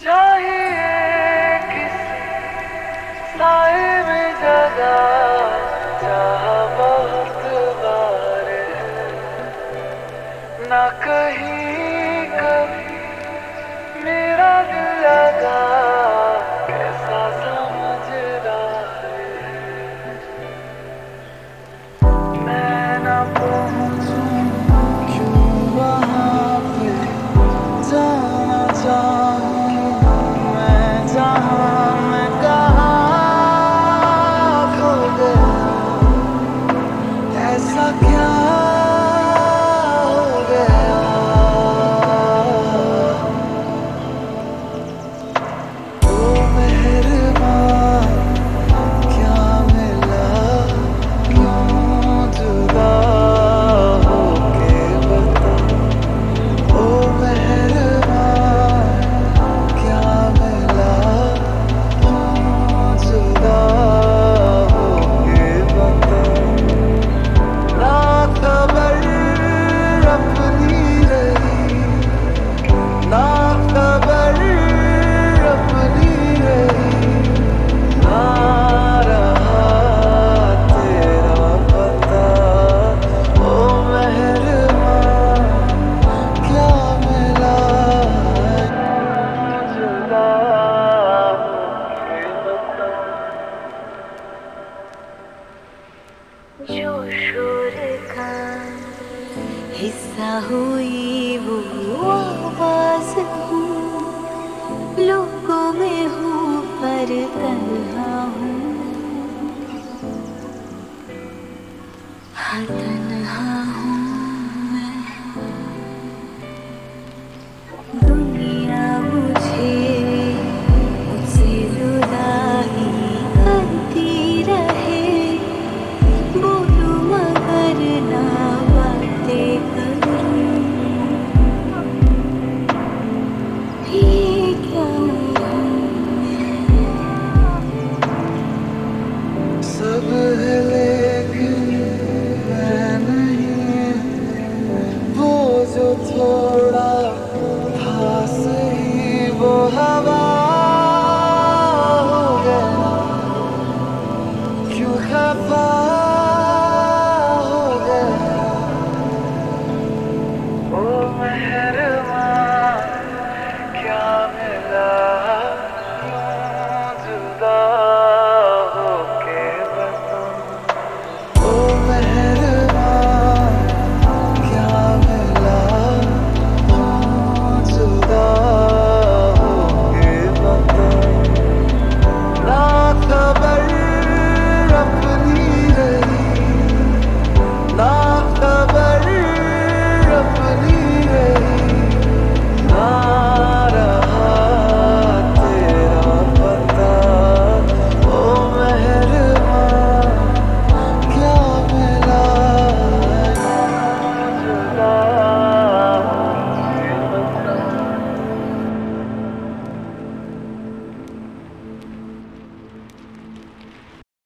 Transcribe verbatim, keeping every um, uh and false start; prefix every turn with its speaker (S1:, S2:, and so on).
S1: चाहिए किसी साए में जगह, चाहा बहुत बार है, ना कहीं कभी मेरा दिल लगा, कैसा समझदार है। मैं ना पहुंचूं क्यों वहां पे, जाना चाहूं मैं जहां, मैं कहाँ खो गया, ऐसा क्या हो गया। ओ मेहरबान क्या मिला, क्यों जुदा होके बता। ओ मेहरबान क्या मिला, क्यों जुदा होके बता। ना खबर अपनी रही, ना खबर अपनी रही, ना रहा तेरा पता। ओ मेहरबान क्या मिला, जुदा होके बता।
S2: जो शोर का हिस्सा हुई वो आवाज हूँ, लोगों में हूँ पर तन्हा हूँ। हाँ